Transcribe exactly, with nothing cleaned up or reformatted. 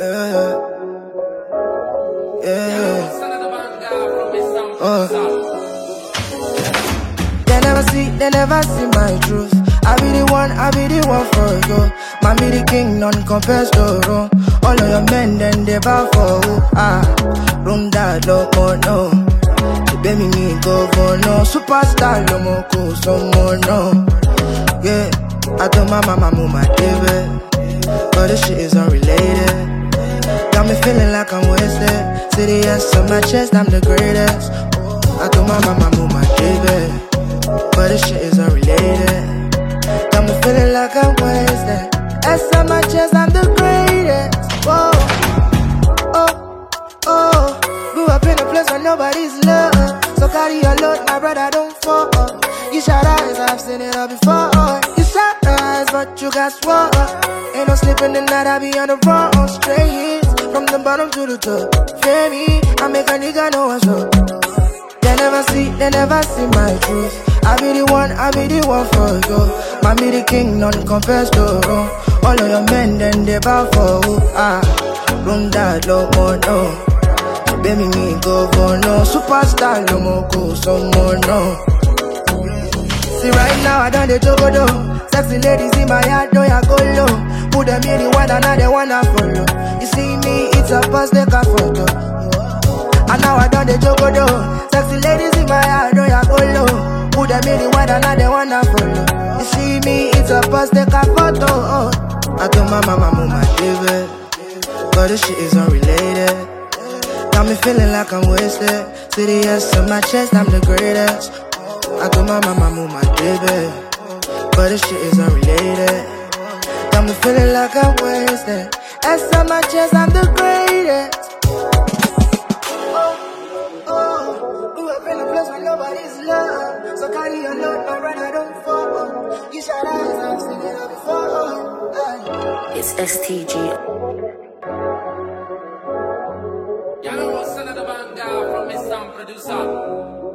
Yeah, yeah. Uh. They never see, they never see my truth. I be the one, I be the one for you. Man be the king, none compares to Rome. All of your men, then they bow for who? Ah, room that low more no. So baby me go for no. Superstar no more cool, some more no. Yeah, I told my mama move my baby, but this shit is unrelated. Got me feeling like I'm wasted. City S on my chest, I'm the greatest. I told my mama move my baby, but this shit is unrelated. Got me feeling like I'm wasted. S on my chest, I'm the greatest. Whoa, oh, oh. Grew up in a place where nobody's love, so carry your load, my brother, don't fall. You shot eyes, I've seen it all before. You shot eyes, but you got swore. Ain't no sleeping the night, I be on the run. Straight hits, from the bottom to the top. Fear me, I make a nigga know what's up. They never see, they never see my truth. I be the one, I be the one for you. Man be the king, none compares to Rome. All of your men, then they bow for who? Ah, room that low more no. So baby me go for no. Superstar no more cool, some more no. See right now I done the jogodo. Sexy ladies in my yard, do ya go low. Put them in the one and now they wanna follow. You see me, it's a bus, take a photo. And now I done the jogodo. Sexy ladies in my yard, do ya go low. Put them in the one and now they wanna follow. You see me, it's a bus, take a photo. Oh. I told my mama move my baby, but this shit is unrelated. Got me feeling like I'm wasted. City S on my chest, I'm the greatest. I told my mama move my baby, but this shit is unrelated. Got me feeling like I'm wasted. S on my chest, I'm the greatest. Oh, oh, grew up in a place where nobody's love, so carry your load, my brother, don't fall. You shot eyes, I've seen it all before. It's S T G. Y'all know what's another band guy from Miss Sam Producer.